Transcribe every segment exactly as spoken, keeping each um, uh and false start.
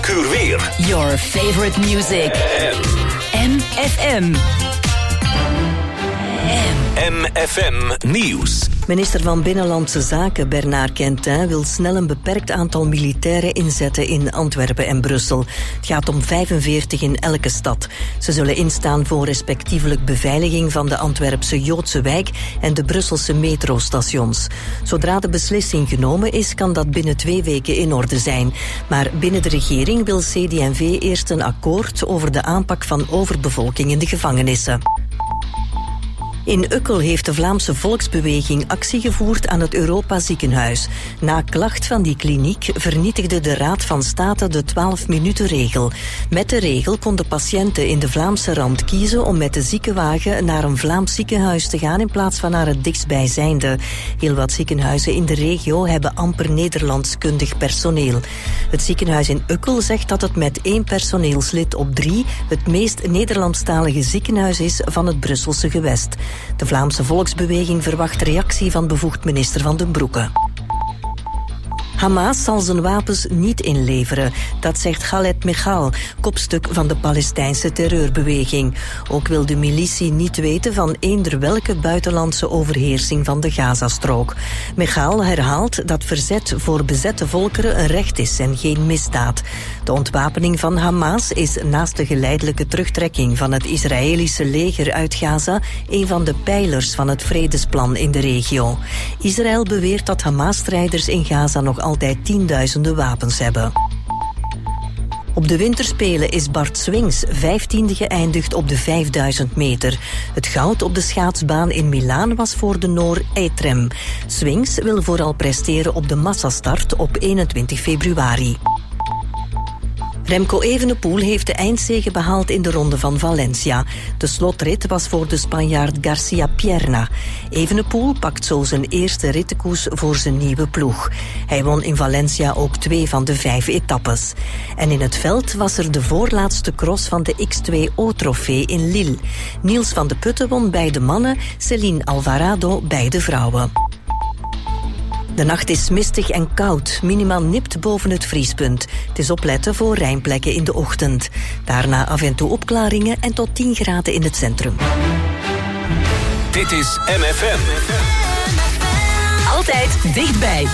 elk uur weer. Your favorite music. M F M. M F M Nieuws. Minister van Binnenlandse Zaken Bernard Quentin wil snel een beperkt aantal militairen inzetten in Antwerpen en Brussel. Het gaat om vijfenveertig in elke stad. Ze zullen instaan voor respectievelijk beveiliging van de Antwerpse Joodse wijk en de Brusselse metrostations. Zodra de beslissing genomen is, kan dat binnen twee weken in orde zijn. Maar binnen de regering wil C D en V eerst een akkoord over de aanpak van overbevolking in de gevangenissen. In Ukkel heeft de Vlaamse Volksbeweging actie gevoerd aan het Europa Ziekenhuis. Na klacht van die kliniek vernietigde de Raad van State de twaalf-minuten-regel. Met de regel konden patiënten in de Vlaamse rand kiezen om met de ziekenwagen naar een Vlaams ziekenhuis te gaan in plaats van naar het dichtstbijzijnde. Heel wat ziekenhuizen in de regio hebben amper Nederlandskundig personeel. Het ziekenhuis in Ukkel zegt dat het met één personeelslid op drie het meest Nederlandstalige ziekenhuis is van het Brusselse gewest. De Vlaamse Volksbeweging verwacht reactie van bevoegd minister Van den Broeke. Hamas zal zijn wapens niet inleveren, dat zegt Khaled Michal, kopstuk van de Palestijnse terreurbeweging. Ook wil de militie niet weten van eender welke buitenlandse overheersing van de Gazastrook. Michal herhaalt dat verzet voor bezette volkeren een recht is en geen misdaad. De ontwapening van Hamas is naast de geleidelijke terugtrekking van het Israëlische leger uit Gaza een van de pijlers van het vredesplan in de regio. Israël beweert dat Hamas-strijders in Gaza nog altijd tienduizenden wapens hebben. Op de winterspelen is Bart Swings vijftiende geëindigd op de vijfduizend meter. Het goud op de schaatsbaan in Milaan was voor de Noor Eitrem. Swings wil vooral presteren op de massastart op eenentwintig februari. Remco Evenepoel heeft de eindzege behaald in de ronde van Valencia. De slotrit was voor de Spanjaard Garcia Pierna. Evenepoel pakt zo zijn eerste rittenkoers voor zijn nieuwe ploeg. Hij won in Valencia ook twee van de vijf etappes. En in het veld was er de voorlaatste cross van de X twee O-trofee in Lille. Niels van de Putten won bij de mannen, Céline Alvarado bij de vrouwen. De nacht is mistig en koud, minimaal nipt boven het vriespunt. Het is opletten voor rijnplekken in de ochtend. Daarna af en toe opklaringen en tot tien graden in het centrum. Dit is M F M. Altijd dichtbij.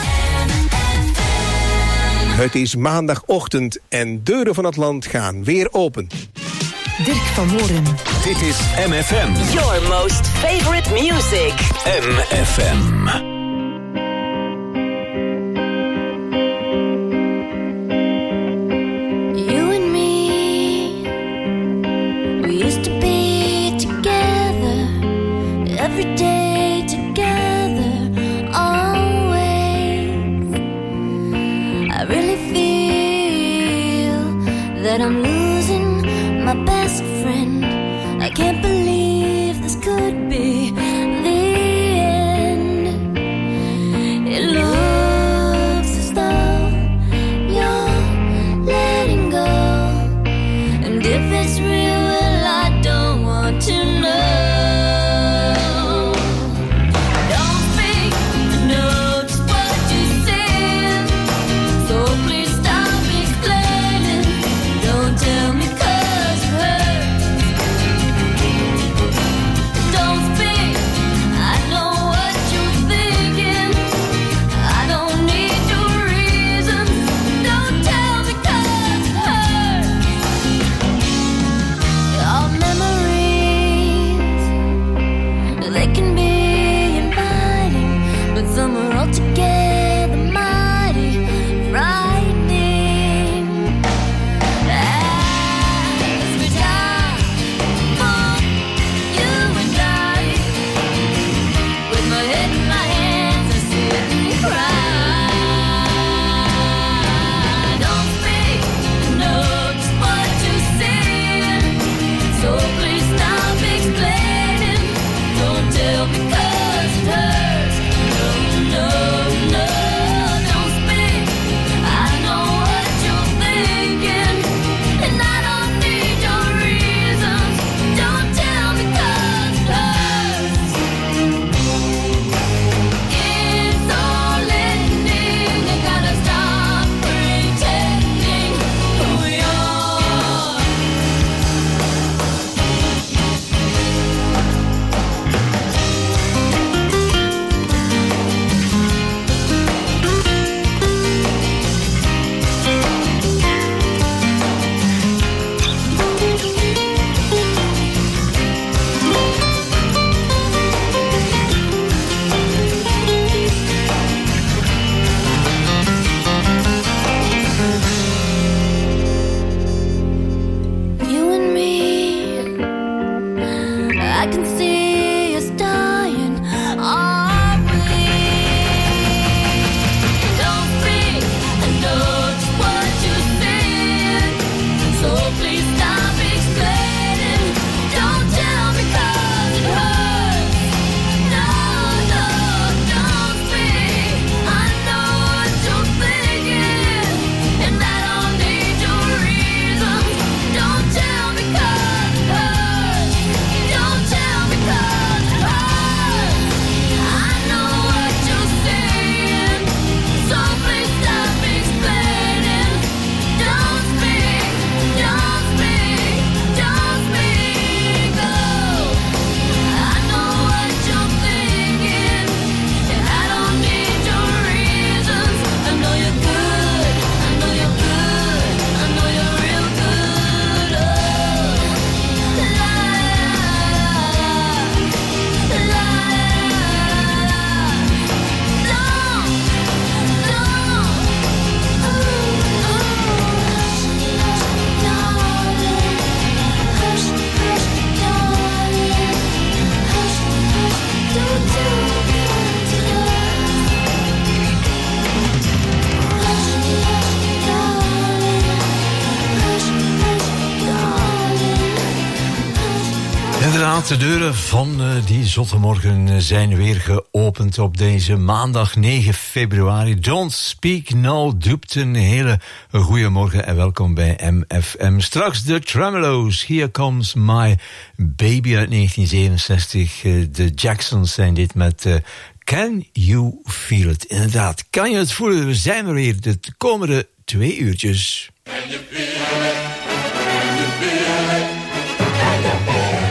Het is maandagochtend en deuren van het land gaan weer open. Dirk van Hoorn. Dit is M F M. Your most favorite music. M F M. Every day together, always. I really feel that I'm losing my best friend. I can't believe this could be the end. It looks as though you're letting go, and if it's real, well, I don't want to know. Tell me 'cause it hurts. Don't speak. Inderdaad, de deuren van uh, die Zottemorgen zijn weer geopend op deze maandag negen februari. Don't Speak No Duped. Een hele goede morgen en welkom bij M F M. Straks de Tremelo's. Here Comes My Baby uit negentien zevenenzestig. Uh, de Jacksons zijn dit met uh, Can You Feel It? Inderdaad, kan je het voelen? We zijn er weer de komende twee uurtjes. Can you feel it? Can you feel it? Can you feel it?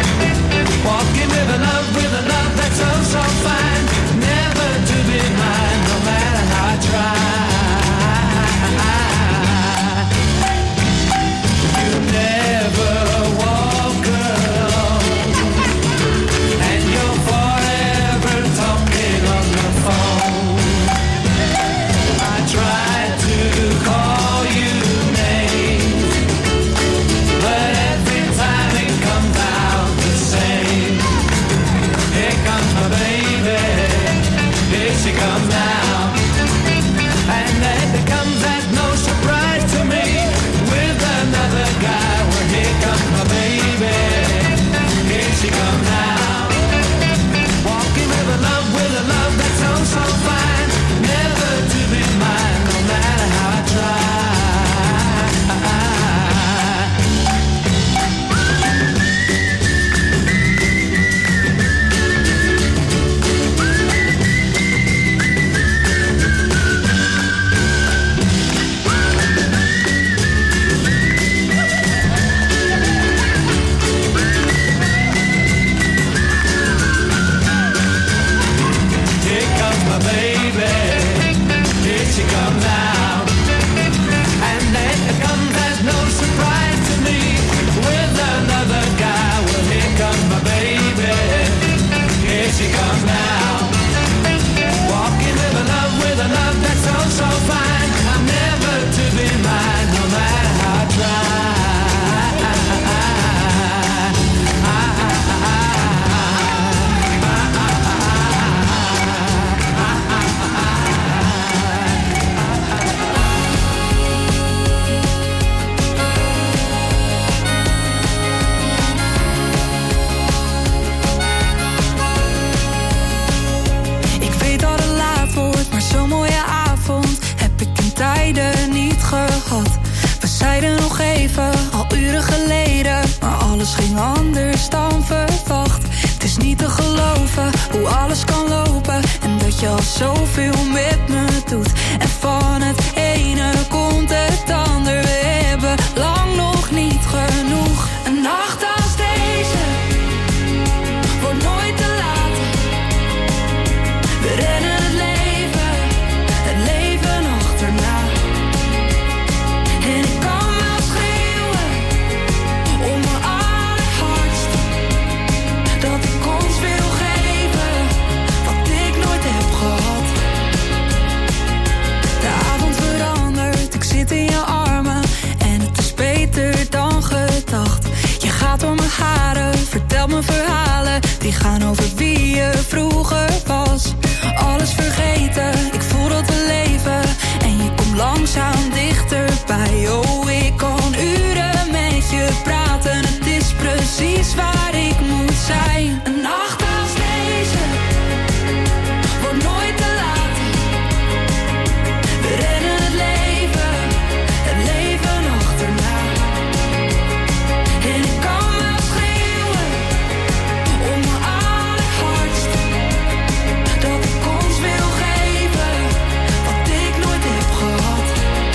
Walking with a love, with a love that's so, so fine, never to be mine. hoe alles kan lopen en dat je al zoveel met me doet. En van het ene komt het ander, we hebben lang nog niet genoeg. Een nacht als deze wordt nooit te laat. We rennen het leven, het leven achterna. En ik kan wel schreeuwen om mijn allerhardst, dat ik ons wil geven wat ik nooit heb gehad. De avond verandert, ik zit in je armen en het is beter dan gedacht. Je gaat door mijn haren, vertelt me verhalen die gaan over wie je vroeger was. Alles vergeten, ik voel dat we leven en je komt langzaam dichterbij. Oh, ik kan uren met je praten, het is precies waar ik moet zijn. Een nacht als deze wordt nooit te laat. We rennen het leven, het leven achterna. En ik kan wel schreeuwen om mijn allerhardst, dat ik ons wil geven wat ik nooit heb gehad.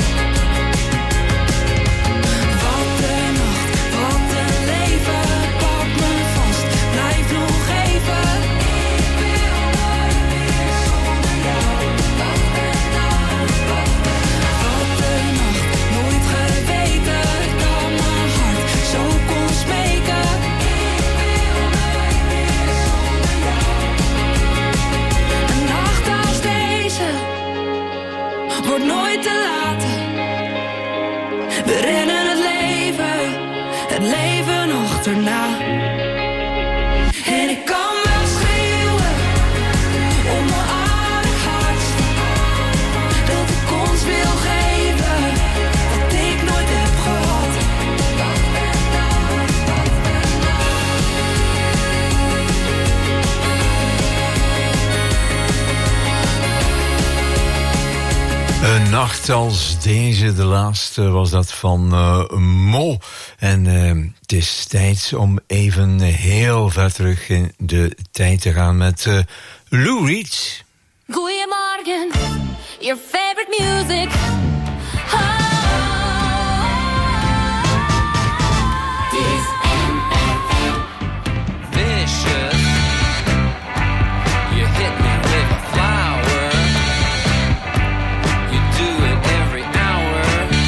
Wat een nacht, wat een leven, pak me vast, blijf nog even. Ik wil nooit meer zonder jou. Wat een nacht, wat een nacht, nooit geweten dat mijn hart zo kon smeken. Ik wil nooit meer zonder jou. Een nacht als deze wordt nooit te laat. We rennen het leven, het leven achterna. En ik kan wel schreeuwen om mijn allerhardst, dat ik ons wil geven wat ik nooit heb gehad. Een nacht als deze, de laatste was dat van uh, Mo. En uh, het is tijd om even heel ver terug in de tijd te gaan met uh, Lou Reed. Goeiemorgen, your favorite music. Oh. This Vicious, you hit me with a flower. You do it every hour.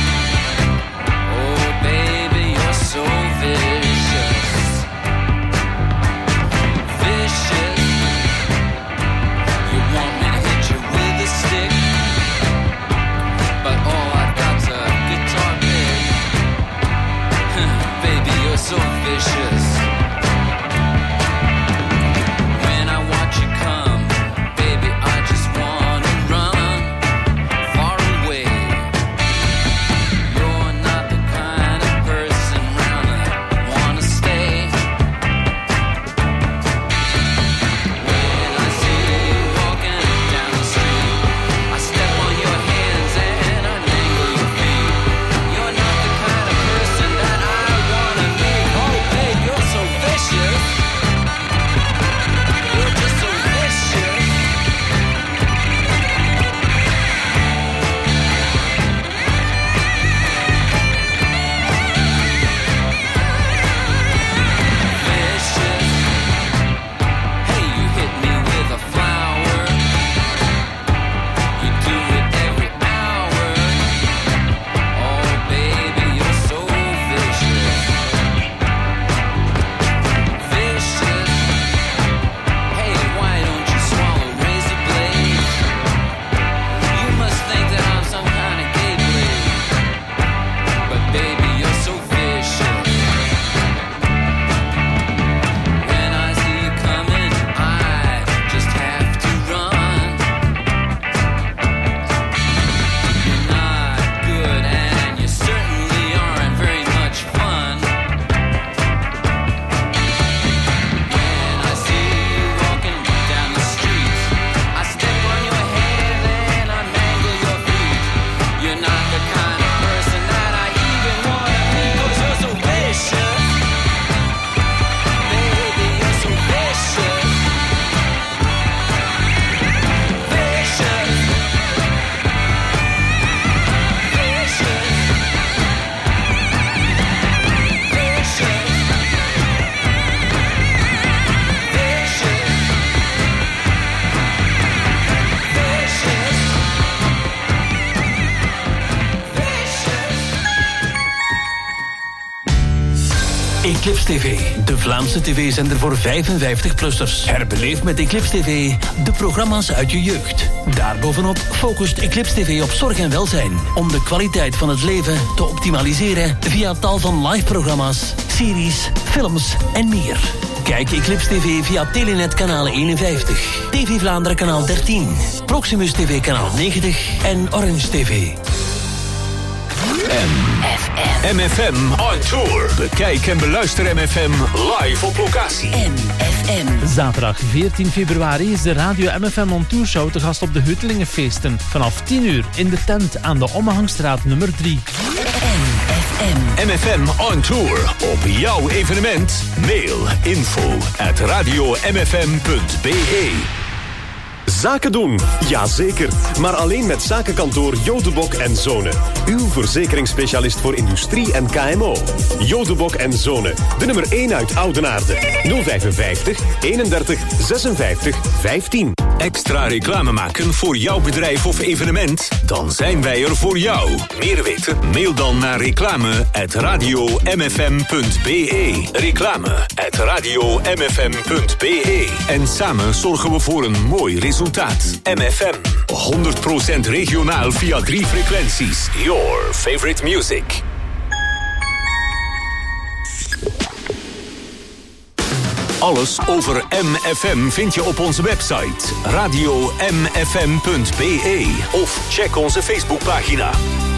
Oh baby, you're so vicious. Vicious, you want me to hit you with a stick, but Eclipse T V, de Vlaamse tv-zender voor vijfenvijftig-plussers. Herbeleef met Eclipse T V de programma's uit je jeugd. Daarbovenop focust Eclipse T V op zorg en welzijn, om de kwaliteit van het leven te optimaliseren via tal van live-programma's, series, films en meer. Kijk Eclipse T V via Telenet kanaal eenenvijftig, T V Vlaanderen kanaal dertien, Proximus T V kanaal negentig en Orange T V. M F M on tour. Bekijk en beluister M F M live op locatie. M F M. Zaterdag veertien februari is de Radio M F M on Tour show te gast op de Huttelingenfeesten. Vanaf tien uur in de tent aan de Ommehangstraat nummer drie. M F M. M F M on tour. Op jouw evenement. Mail info at radio m f m punt b e. Zaken doen, jazeker. Maar alleen met zakenkantoor Jodebok en Zonen. Uw verzekeringsspecialist voor industrie en K M O. Jodebok en Zonen, de nummer één uit Oudenaarde. nul vijfenvijftig, eenendertig, zesenvijftig, vijftien. Extra reclame maken voor jouw bedrijf of evenement? Dan zijn wij er voor jou. Meer weten? Mail dan naar reclame at radio m f m punt b e. Reclame at radio m f m punt b e. En samen zorgen we voor een mooi resultaat. M F M, honderd procent regionaal via drie frequenties. Your favorite music. Alles over M F M vind je op onze website radio m f m punt b e of check onze Facebookpagina.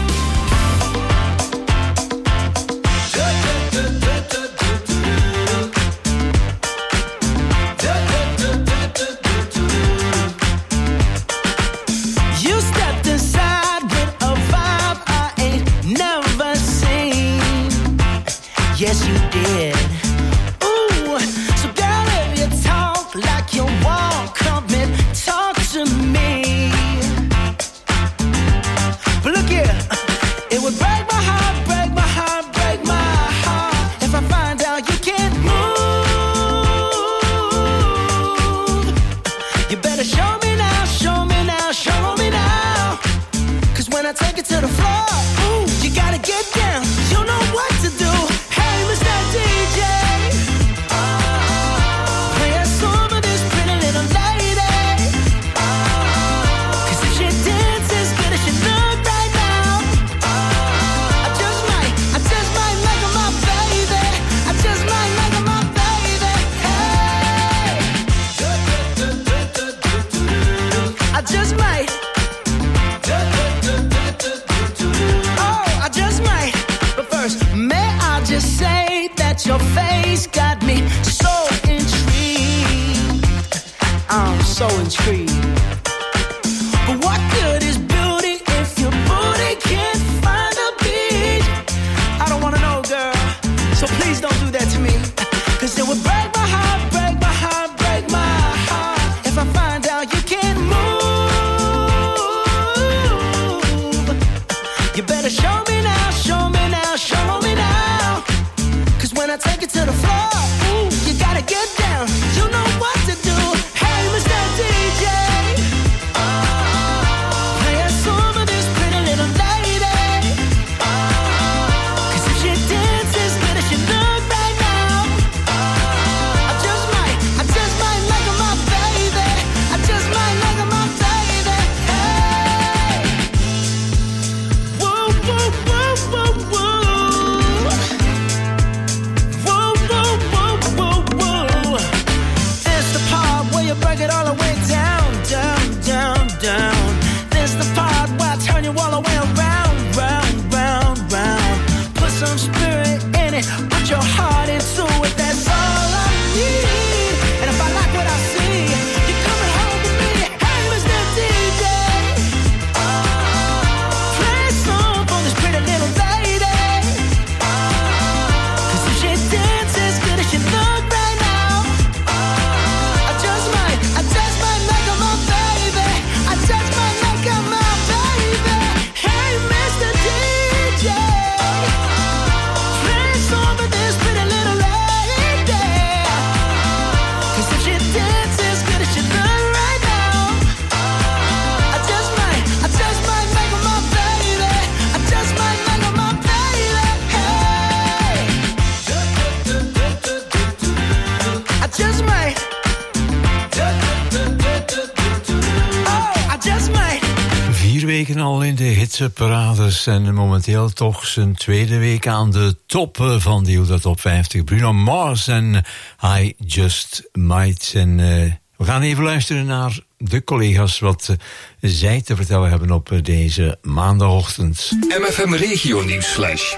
You stepped inside with a vibe I ain't never seen. Yes, you did. Ooh, so girl, if you talk like you walk, come and talk to me. But look here, it would break my heart, break my heart, break my heart if I find out you can't move. You better show me now, show me now, show me now. Cause when I take it to the floor, ooh, you gotta get down. You know what to do. Hey, Mister D J, play a song for this pretty little lady. Cause if she dances good as she look right now, I just might, I just might make her my baby. I just might make her my baby. Hey, I just might. Oh, I just might. But first, may I just say that your face got me so intrigued. I'm so intrigued. But what good is beauty if your booty can't find a beat? I don't wanna know, girl. So please don't do that to me. Cause it would break my heart, break my heart, break my heart if I find out you can't move. You better show me now, show me now, show me now. Cause when I take it to the floor, ooh, you gotta get down. You know what to do. Hey, Mister D J, play a song for this pretty little lady. Cause if she dances good as she look right now, I just might, I just might make her my baby. I just might make her my baby. Hey, woo, woo, woo, woo, woo. Woo, woo, woo, woo, woo. It's the weken al in de hitparades en momenteel toch zijn tweede week aan de top van de Hilda Top vijftig. Bruno Mars en I Just Might. En uh, we gaan even luisteren naar de collega's wat uh, zij te vertellen hebben op uh, deze maandagochtend. M F M Regio Nieuwsflash.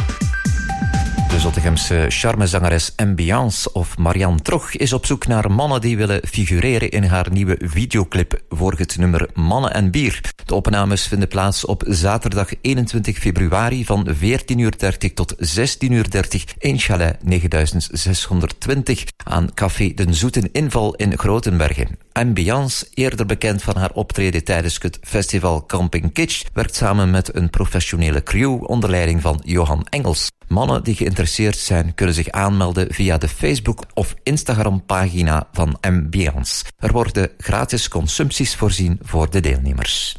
De Zottegemse charmezangeres Ambiance of Marianne Trog is op zoek naar mannen die willen figureren in haar nieuwe videoclip voor het nummer Mannen en Bier. De opnames vinden plaats op zaterdag eenentwintig februari van veertien uur dertig tot zestien uur dertig in Chalet negen zeshonderdtwintig aan Café Den Zoeten Inval in Grotenbergen. Ambiance, eerder bekend van haar optreden tijdens het festival Camping Kitsch, werkt samen met een professionele crew onder leiding van Johan Engels. Mannen die geïnteresseerd zijn kunnen zich aanmelden via de Facebook- of Instagram-pagina van Ambiance. Er worden gratis consumpties voorzien voor de deelnemers.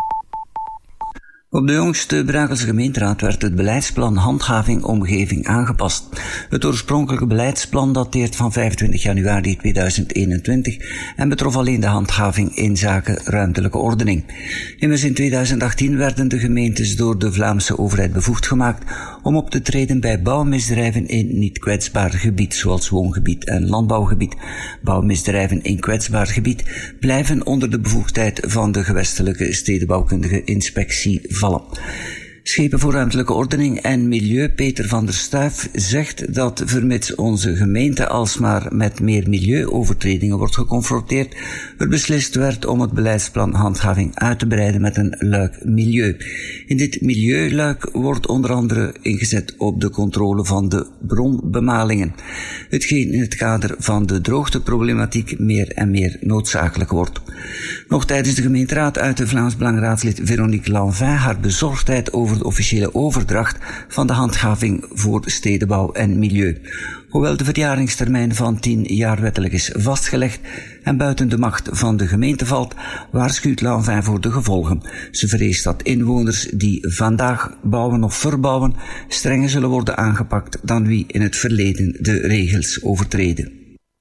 Op de jongste Brakelse gemeenteraad werd het beleidsplan Handhaving Omgeving aangepast. Het oorspronkelijke beleidsplan dateert van vijfentwintig januari tweeduizend eenentwintig en betrof alleen de handhaving in zaken ruimtelijke ordening. Immers in tweeduizend achttien werden de gemeentes door de Vlaamse overheid bevoegd gemaakt om op te treden bij bouwmisdrijven in niet kwetsbaar gebied, zoals woongebied en landbouwgebied. Bouwmisdrijven in kwetsbaar gebied blijven onder de bevoegdheid van de gewestelijke stedenbouwkundige inspectie vallen. Schepen voor ruimtelijke ordening en milieu Peter van der Stuif zegt dat vermits onze gemeente alsmaar met meer milieuovertredingen wordt geconfronteerd, er beslist werd om het beleidsplan handhaving uit te breiden met een luik milieu. In dit milieuluik wordt onder andere ingezet op de controle van de bronbemalingen, hetgeen in het kader van de droogteproblematiek meer en meer noodzakelijk wordt. Nog tijdens de gemeenteraad uitte Vlaams Belangraadslid Veronique Lanvin haar bezorgdheid over de officiële overdracht van de handhaving voor stedenbouw en milieu. Hoewel de verjaringstermijn van tien jaar wettelijk is vastgelegd en buiten de macht van de gemeente valt, waarschuwt Lanvin voor de gevolgen. Ze vreest dat inwoners die vandaag bouwen of verbouwen strenger zullen worden aangepakt dan wie in het verleden de regels overtreden.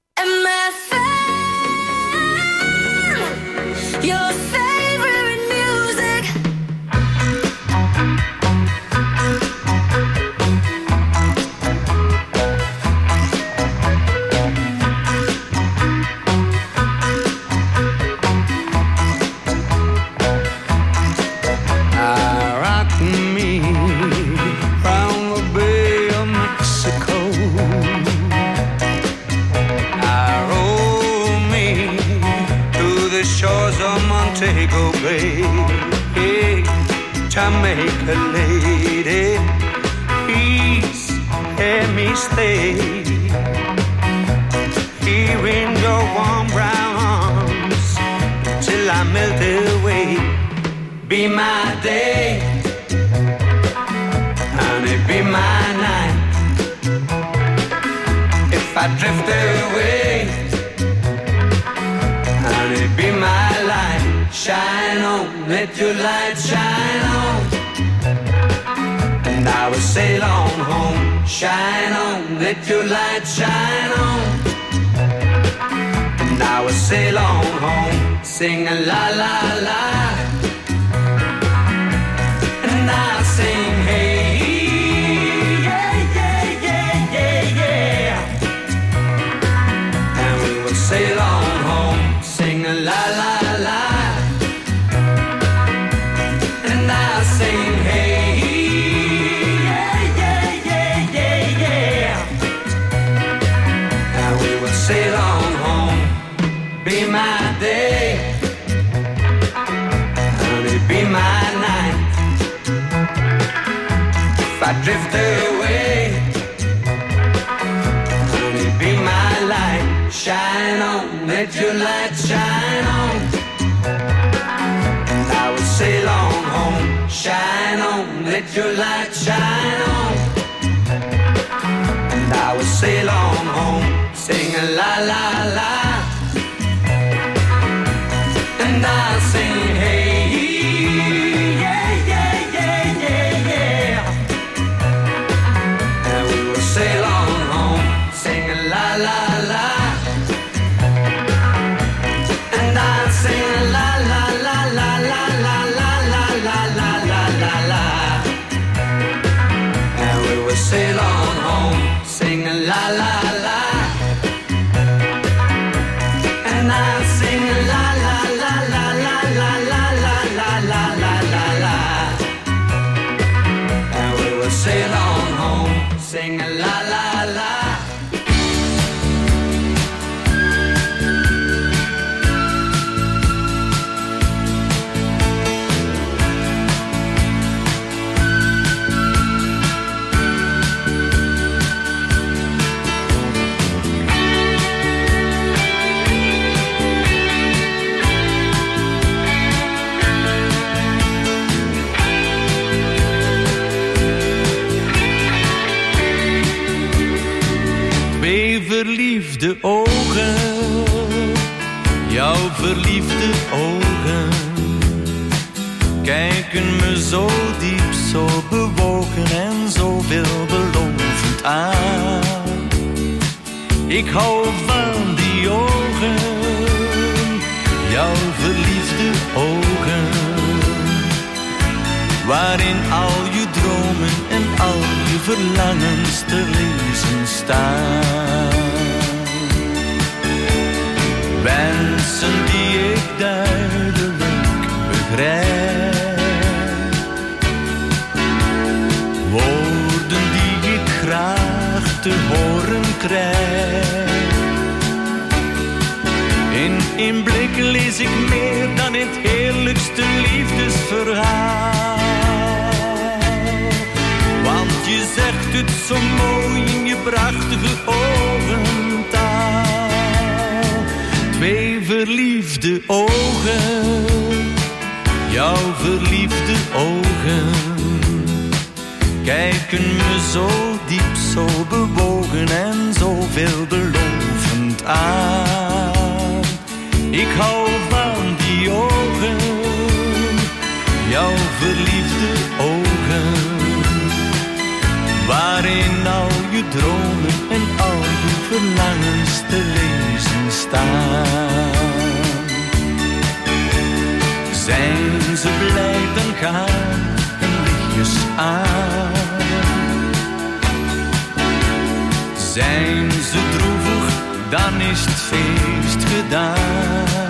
Montego Bay, hey, Jamaica lady, please let me stay here in your warm brown arms till I melt away. Be my day, and it be my night. If I drift away, and it be my life. Shine on, let your light shine on, and I will sail on home. Shine on, let your light shine on, and I will sail on home. Sing a la la la, and I'll sing hey, yeah, yeah, yeah, yeah, yeah, and we will sail on home. Sing a la la la. Sing hey, yeah, yeah, yeah, yeah, yeah, and we will sail on home. Be my day, and it be my night. If I drift away, and it be my light. Shine on, let your light shine on, and I will sail on home. Shine on, let your light shine on, and I will sail on home. Sing a la la la, and I'll sing hey, yeah, yeah, yeah, yeah, yeah, and we will sail on home. Sing a la la la, and I'll sing a la la la la la la la la verliefde ogen, jouw verliefde ogen, kijken me zo diep, zo bewogen en zo veelbelovend aan. Ik hou van die ogen, jouw verliefde ogen, waarin al je dromen en al je verlangens te lezen staan. Wensen die ik duidelijk begrijp, woorden die ik graag te horen krijg. In één blik lees ik meer dan het heerlijkste liefdesverhaal. Want je zegt het zo mooi in je prachtige ogentaal. Twee verliefde ogen, jouw verliefde ogen, kijken me zo diep, zo bewogen en zo veelbelovend aan. Ik hou van die ogen, jouw verliefde ogen, waarin al je dromen en al je verlangens te lezen staan. Zijn ze blij, dan gaan hun lichtjes aan. Zijn ze droevig, dan is het feest gedaan.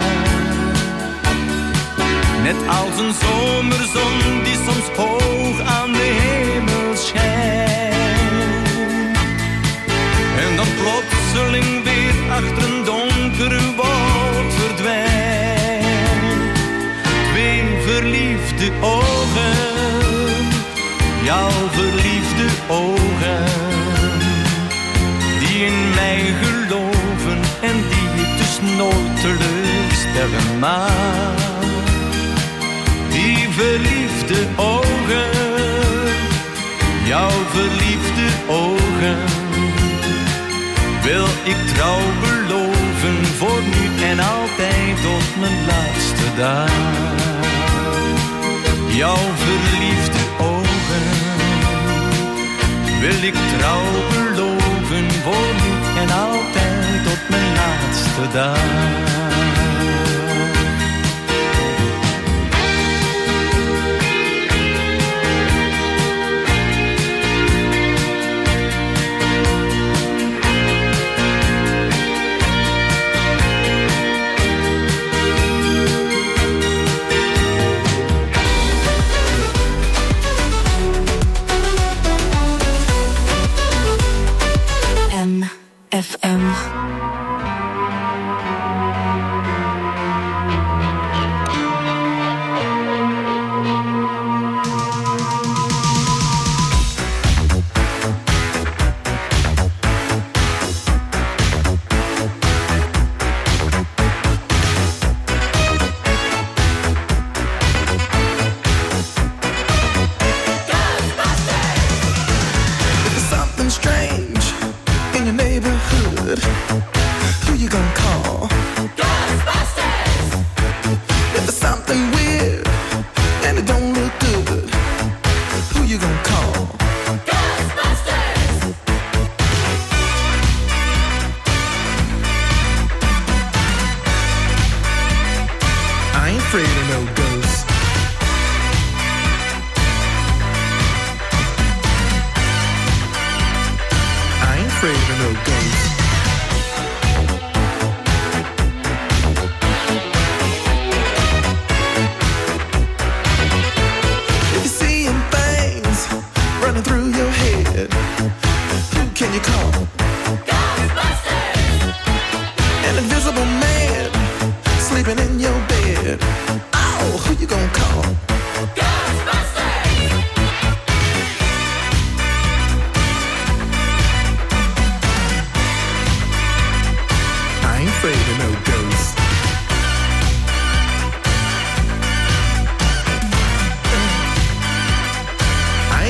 Net als een zomerzon die soms hoog aan de hemel schijnt, en dan plotseling weer achter een donkere wolk verdwijnt. Twee verliefde ogen, jouw verliefde ogen, die in mij geloven en die ik dus nooit teleurstellen mag. Die verliefde ogen, jouw verliefde ogen, wil ik trouw beloven voor nu en altijd tot mijn laatste dag. Jouw verliefde ogen, wil ik trouw beloven voor nu en altijd tot mijn laatste dag. F M.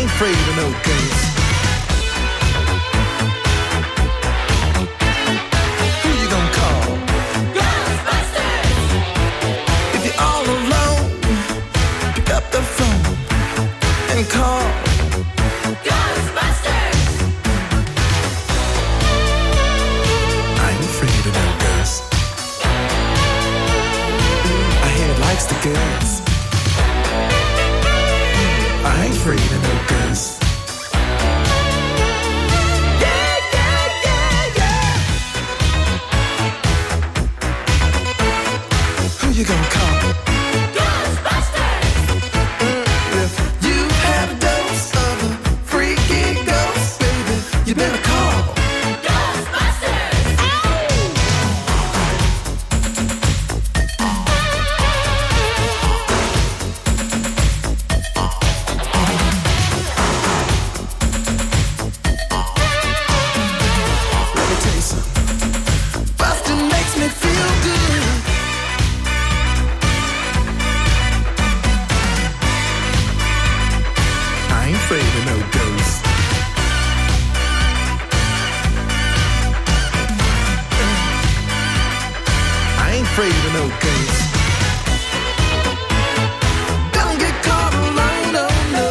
afraid of no ghosts. ghosts. I ain't afraid of no ghosts. Yeah, yeah, yeah, yeah. Who you gonna call? Ghostbusters! Mm, if you've had a dose of a freaky ghost, baby, you better call Ghostbusters! Let me tell you something. Bustin' makes me feel good. I ain't afraid of no ghosts. I ain't afraid of no ghosts. Don't get caught alone, oh no.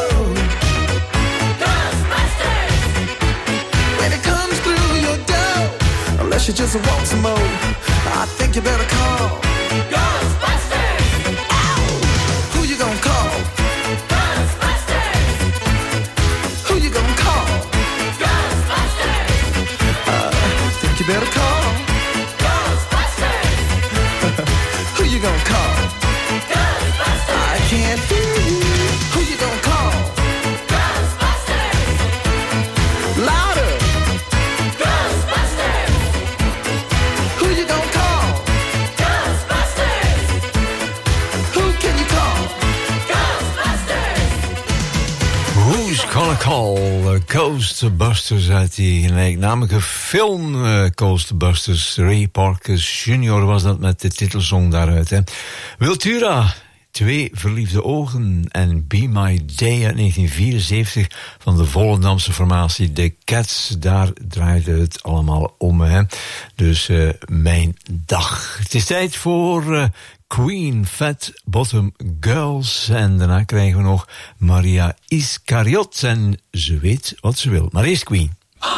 Ghostbusters! When it comes through your door, unless you just want some more, I think you better call Ghostbusters! Ow! Who you gonna call? Ghostbusters! Who you gonna call? Ghostbusters! Uh, think you better call Ghostbusters! Who you gonna call? Ghostbusters! I can't hear you. Who you gonna call? Ghostbusters! Louder! Ghostbusters! Who you gonna call? Ghostbusters! Who can you call? Ghostbusters! Who's Gonna Call? uh, Ghostbusters uit die gelijknamige film uh, Ghostbusters. Ray Parker junior was dat met de titelsong daaruit. Hè. Wiltura, Twee verliefde ogen en Be My Day uit negentien vierenzeventig van de Volendamse formatie The Cats. Daar draaide het allemaal om. Hè. Dus uh, mijn dag. Het is tijd voor uh, Queen, Fat Bottom Girls. En daarna krijgen we nog Maria Iscariot. En ze weet wat ze wil. Maar eerst Queen. Are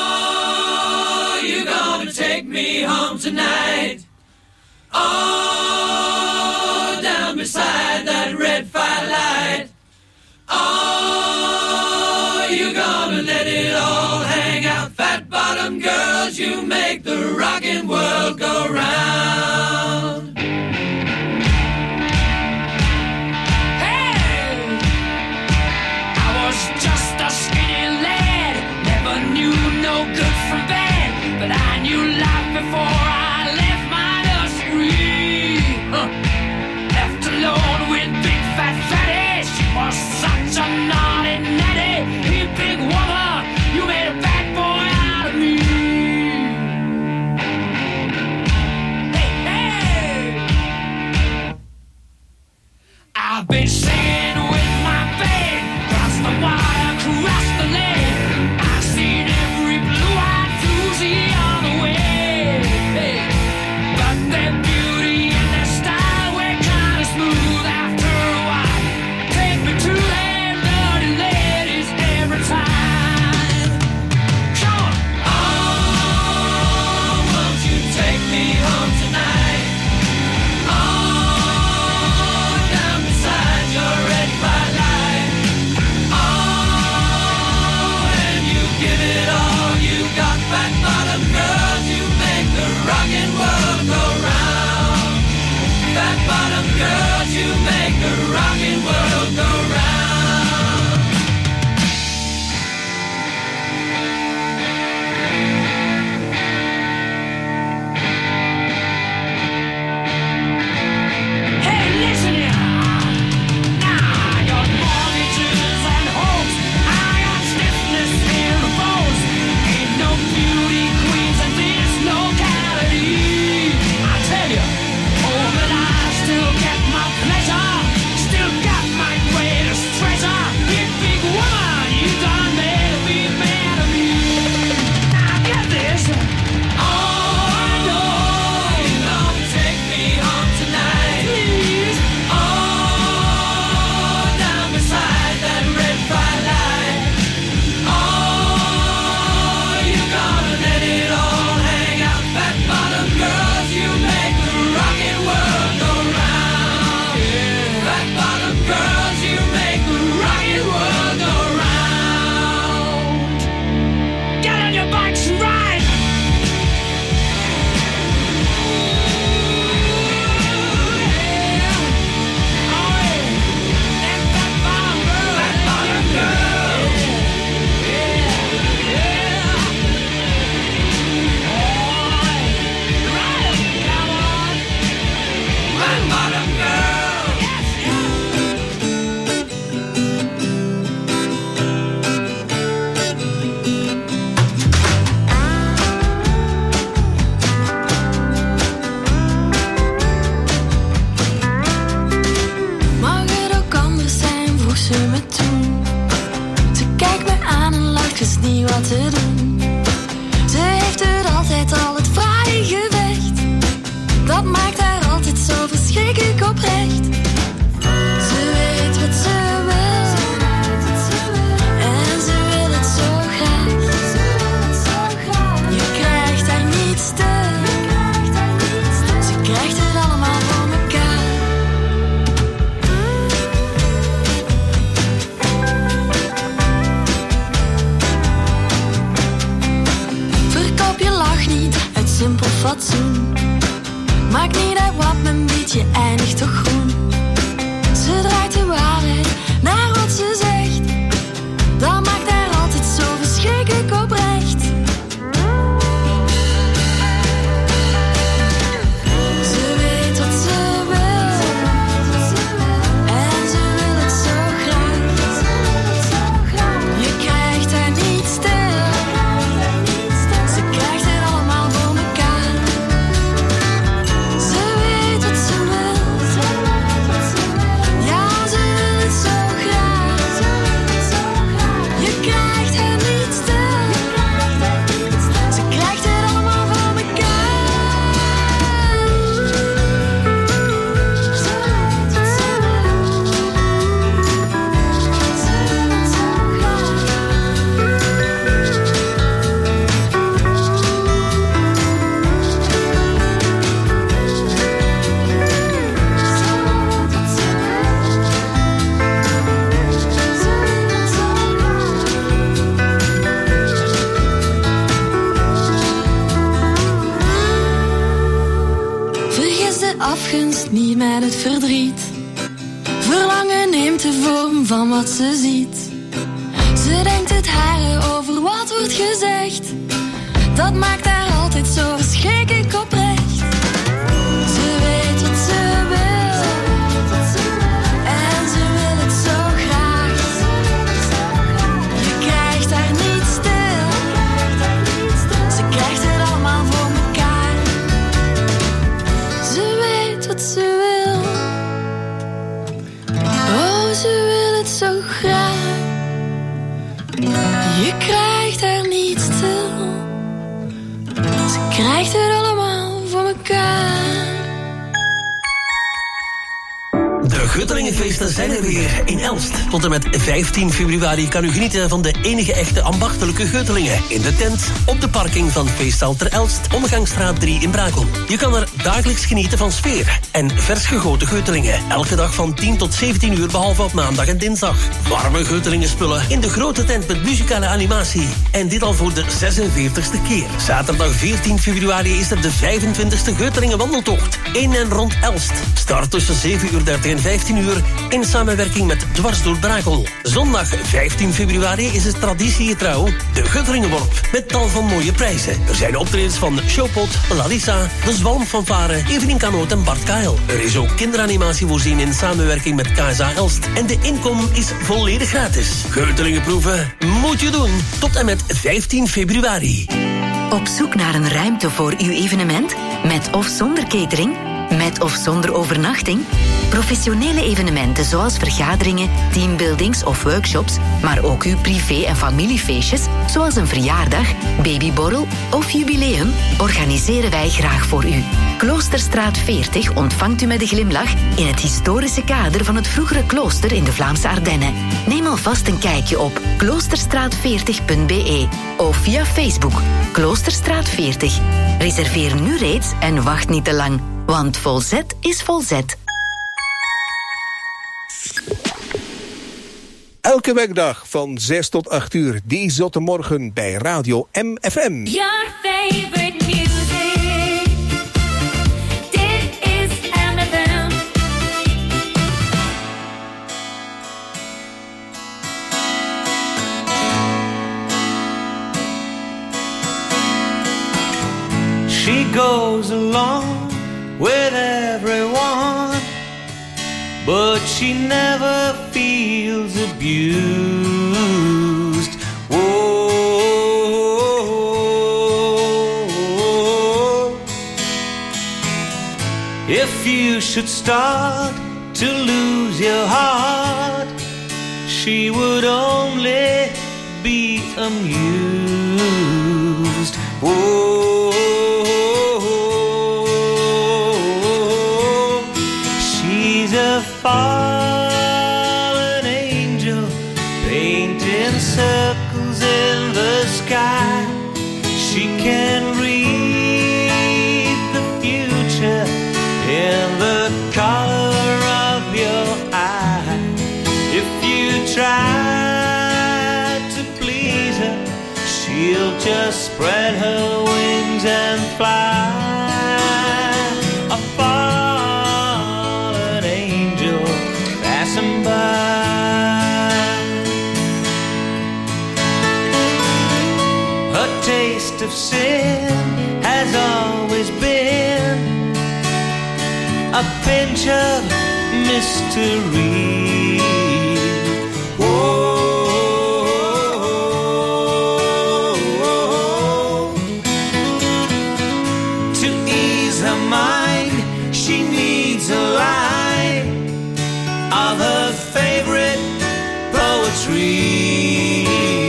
you gonna take me home tonight? Oh, down beside that red firelight. Oh, you gonna let it all hang out? Fat bottom girls, you make the rockin' world go round. Hey, I was just a skinny lad, never knew no good from bad, but I knew life before I left my nursery. Huh. Left alone with big fat fatty, she was such a naughty natty. Hey, big woman, you made a bad boy out of me. Hey, hey, I've been singing with my band, cross the wire, cross the lane. I've seen every blue-eyed floozy on the way. Hey, but their beauty and their style were kinda smooth after a while. Take me to them dirty ladies every time. Come on. Oh, won't you take me home tonight? Oh, down beside your red firelight. Oh, and you give it all you got, fat bottom girls, you make the rockin' world go round. Fat bottom girls, you make the rockin' world go round. Hey, listen here. Now I got mortgages and homes. I got stiffness in the bones. Ain't no beauty queens in this locality. wat te doen. Ze heeft het altijd al het fraaie gevecht. Dat maakt haar altijd zo verschrikkelijk oprecht. Ze weet wat ze wil. En ze wil het zo graag. Je krijgt haar niet stil. Ze krijgt het allemaal voor elkaar. Verkoop je lach niet uit simpel fatsoen. Maakt niet uit wat men biedt, je eindigt toch groen. Ze draait de waarheid naar wat ze zegt. Dat maakt haar altijd zo verschrikkelijk oprecht. Ze weet wat ze wil. En ze wil het zo graag. Je krijgt haar niet stil. Ze krijgt het allemaal voor elkaar. Ze weet wat ze wil. Ja, ze wil het zo graag. Je krijgt haar niet stil. Ze krijgt het allemaal voor elkaar. Ze weet wat ze wil. Ze wil het zo graag. Vergis de afgunst niet met het verdriet. Verlangen neemt de vorm van wat ze ziet. Ze denkt het haren over wat wordt gezegd. Dat maakt haar altijd zo verschrikkelijk oprecht. Ze weet wat ze wil. En ze wil het zo graag. Je krijgt haar niet stil. Ze krijgt het allemaal voor elkaar. Ze weet wat ze wil. Oh, ze wil het zo graag. Je krijgt haar niet stil. Ze krijgt het allemaal voor elkaar. De Guttelingenfeesten zijn er weer in Elst. Tot en met vijftien februari kan u genieten van de enige echte ambachtelijke Guttelingen. In de tent, op de parking van Feestzaal ter Elst, Omgangsstraat drie in Brakel. Je kan er dagelijks genieten van sfeer en vers gegoten Guttelingen. Elke dag van tien tot zeventien uur, behalve op maandag en dinsdag. Warme Guttelingen spullen in de grote tent met muzikale animatie. En dit al voor de zesenveertigste keer. Zaterdag veertien februari is er de vijfentwintigste Guttelingen wandeltocht. In en rond Elst. Start tussen zeven uur dertig en vijftien uur in samenwerking met Dwars door Brakel. Zondag vijftien februari is het traditiegetrouw de Guttelingenworp met tal van mooie prijzen. Er zijn optredens van Showpot, Lalissa, de Zwalmfanfare, Evelien Kanoot en Bart Kael. Er is ook kinderanimatie voorzien in samenwerking met K S A Elst. En de inkom is volledig gratis. Guttelingenproeven moet je doen tot en met vijftien februari. Op zoek naar een ruimte voor uw evenement? Met of zonder catering? Met of zonder overnachting? Professionele evenementen zoals vergaderingen, teambuildings of workshops, maar ook uw privé- en familiefeestjes, zoals een verjaardag, babyborrel of jubileum, organiseren wij graag voor u. Kloosterstraat veertig ontvangt u met een glimlach in het historische kader van het vroegere klooster in de Vlaamse Ardennen. Neem alvast een kijkje op kloosterstraat veertig punt b e of via Facebook Kloosterstraat veertig. Reserveer nu reeds en wacht niet te lang, want volzet is volzet. Elke werkdag van zes tot acht uur, die zotte morgen bij Radio M F M. Your favorite music. Dit is M F M. She goes along with everyone, but she never feels abused. Whoa. If you should start to lose your heart, she would only be amused. Whoa, she's a fallen angel, painting circles in the sky. She can read the future in the color of your eye. If you try to please her, she'll just spread her wings and fly. A fallen angel passing by. Her taste of sin has always been a pinch of mystery. Whoa. To ease her mind, she needs a line of her favorite poetry.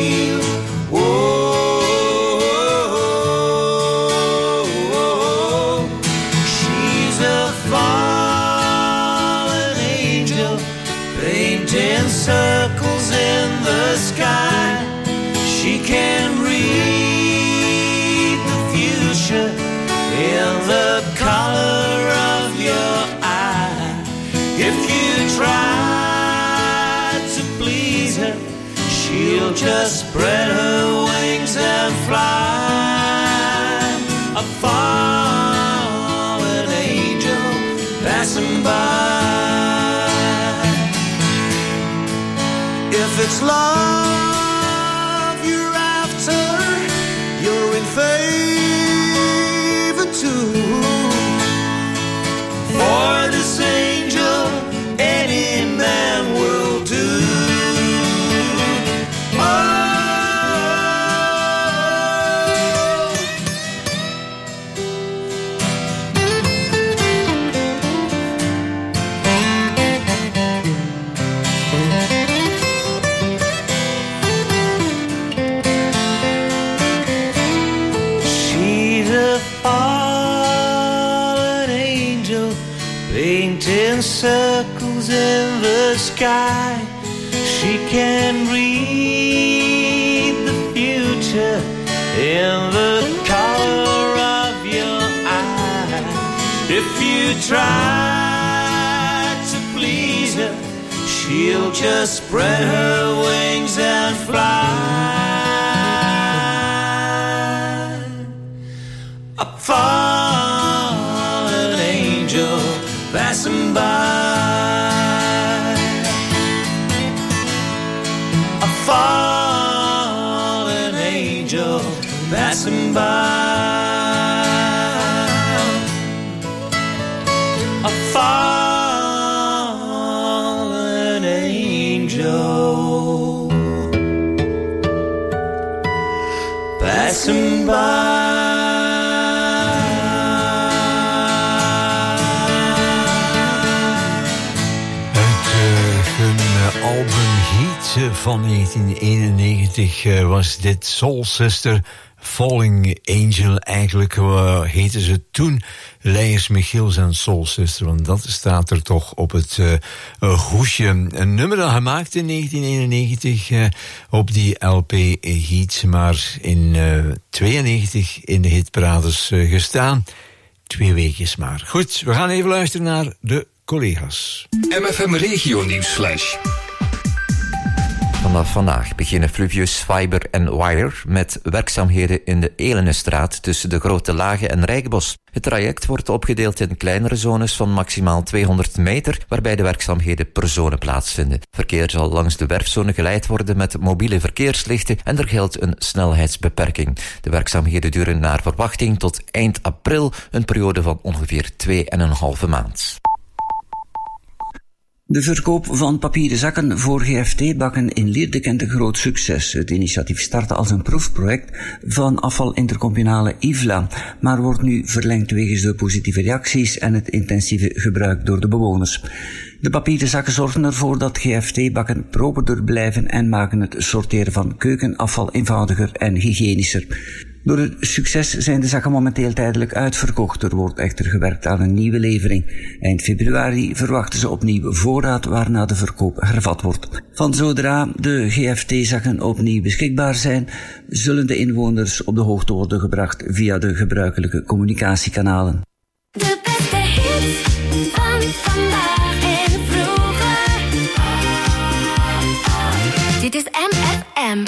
Whoa. She's a fallen angel, painting circles in the sky. She can read the future in the color of your eye. If you try to please her, she'll just spread her wings and fly. A fallen angel passing by. If it's love you're after, you're in favor too. For this angel, any man will do. Oh. She's a fallen angel, painting circles in the sky. She can read the future in the color of your eye. If you try to please her, she'll just spread her wings and fly. A fallen angel passing by. A fallen angel passing by. A fallen angel passing by. Album Heat van negentien eenennegentig uh, was dit Soul Sister Falling Angel. Eigenlijk uh, heette ze toen Leijers Michiels en Soul Sister, want dat staat er toch op het uh, uh, hoesje. Een nummer dat gemaakt in negentien eenennegentig uh, op die L P Heat, maar in uh, tweeënnegentig in de hitparades uh, gestaan. Twee weekjes maar. Goed, we gaan even luisteren naar de collega's. M F M Regio Nieuwsflash. Vanaf vandaag beginnen Fluvius Fiber en Wire met werkzaamheden in de Elenestraat tussen de Grote Lage en Rijkbos. Het traject wordt opgedeeld in kleinere zones van maximaal tweehonderd meter, waarbij de werkzaamheden per zone plaatsvinden. Verkeer zal langs de werfzone geleid worden met mobiele verkeerslichten en er geldt een snelheidsbeperking. De werkzaamheden duren naar verwachting tot eind april, een periode van ongeveer twee en een halve maand. De verkoop van papieren zakken voor G F T-bakken in Lierde kent een groot succes. Het initiatief startte als een proefproject van afvalintercommunale I V L A, maar wordt nu verlengd wegens de positieve reacties en het intensieve gebruik door de bewoners. De papieren zakken zorgen ervoor dat G F T-bakken properder blijven en maken het sorteren van keukenafval eenvoudiger en hygiënischer. Door het succes zijn de zakken momenteel tijdelijk uitverkocht. Er wordt echter gewerkt aan een nieuwe levering. Eind februari verwachten ze opnieuw voorraad waarna de verkoop hervat wordt. Van zodra de G F T-zakken opnieuw beschikbaar zijn, zullen de inwoners op de hoogte worden gebracht via de gebruikelijke communicatiekanalen. De beste hits van vandaag en vroeger. Dit is M F M.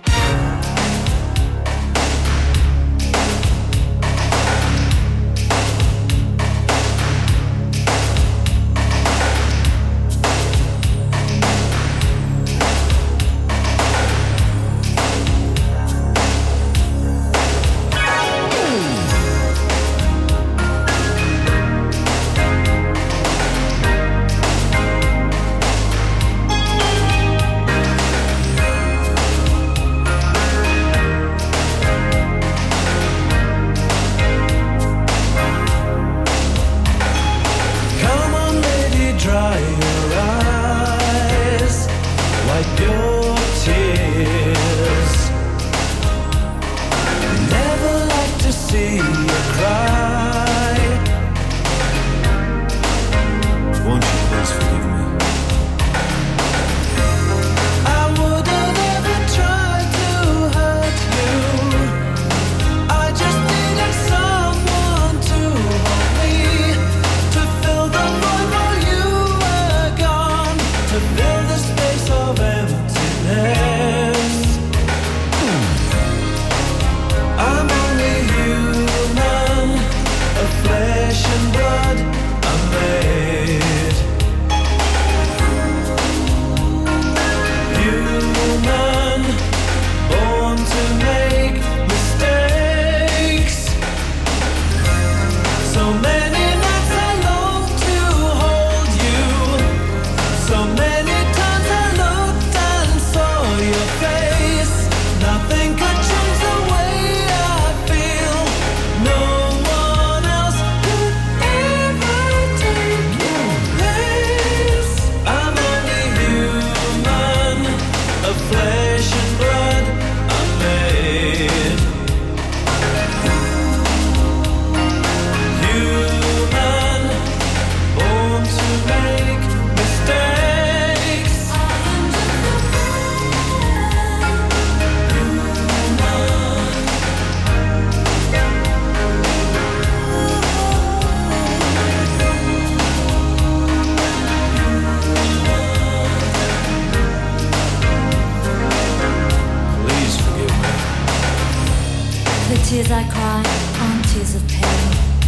tears I cry aren't tears of pain.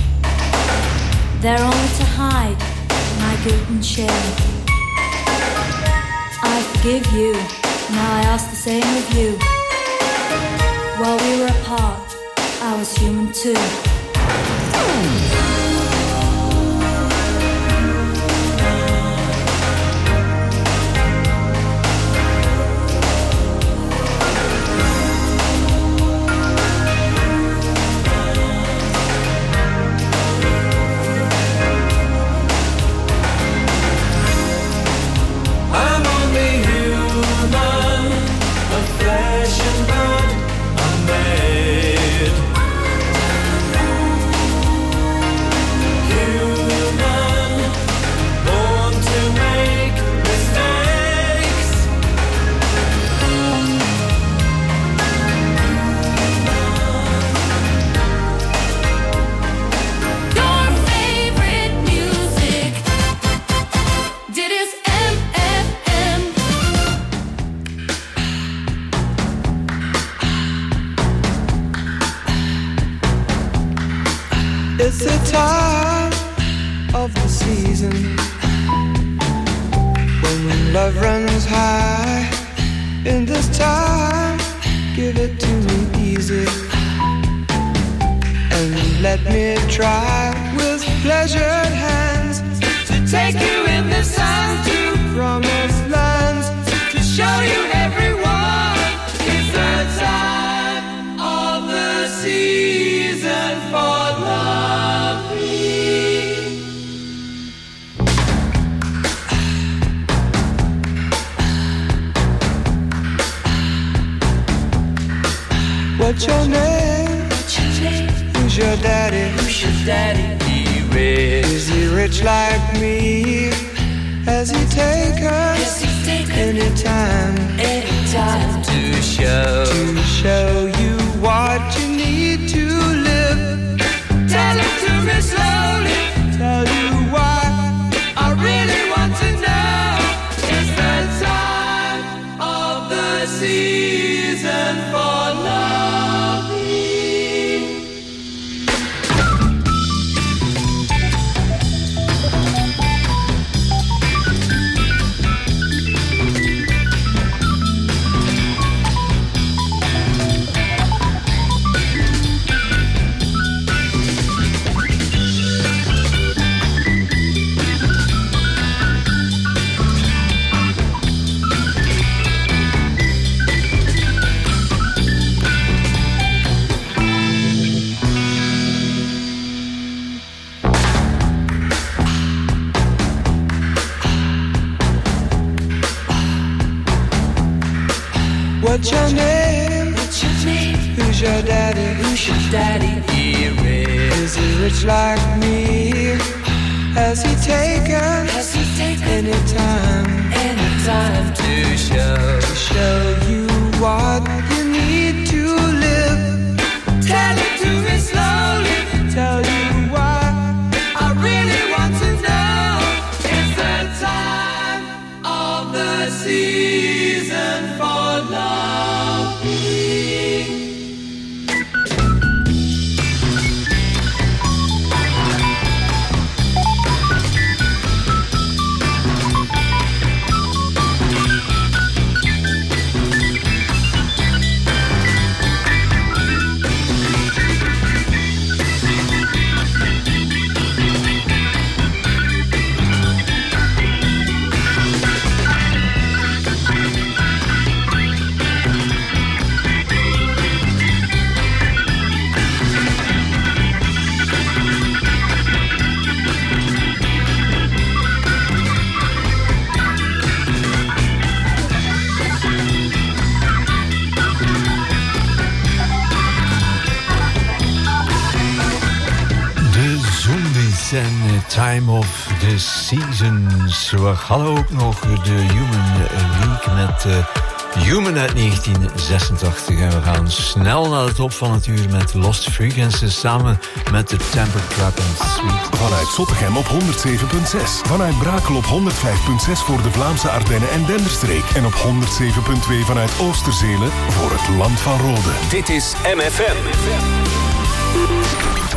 They're only to hide my guilt and shame. I forgive you, now I ask the same of you. While we were apart, I was human too. It's the time of the season when love runs high. In this time, give it to me easy and let me try with pleasured hands to take you in the sun to your daddy be rich? Is he rich like me? Has he taken Has he taken any time, any time to show to show you what you need to live? Tell it to me slowly. Tell you what I really want to know. It's the time of the season for loving. What's your name? What's your name? Who's your daddy? Who's your daddy? He rich. Is he rich like me? Has he taken Has he taken any time, any time to show to show you what you need to live? Tell it to me slowly. Tell you what I really want to know. It's the time of the season for loving. En Time of the Seasons. We hadden ook nog de Human League met uh, Human uit negentien zesentachtig. En we gaan snel naar de top van het uur met Lost Frequencies samen met de Temper Trap and Sweet. Vanuit Zottegem op honderd zeven komma zes. Vanuit Brakel op honderd vijf komma zes voor de Vlaamse Ardennen en Denderstreek. En op honderd zeven komma twee vanuit Oosterzelen voor het Land van Rode. Dit is M F M.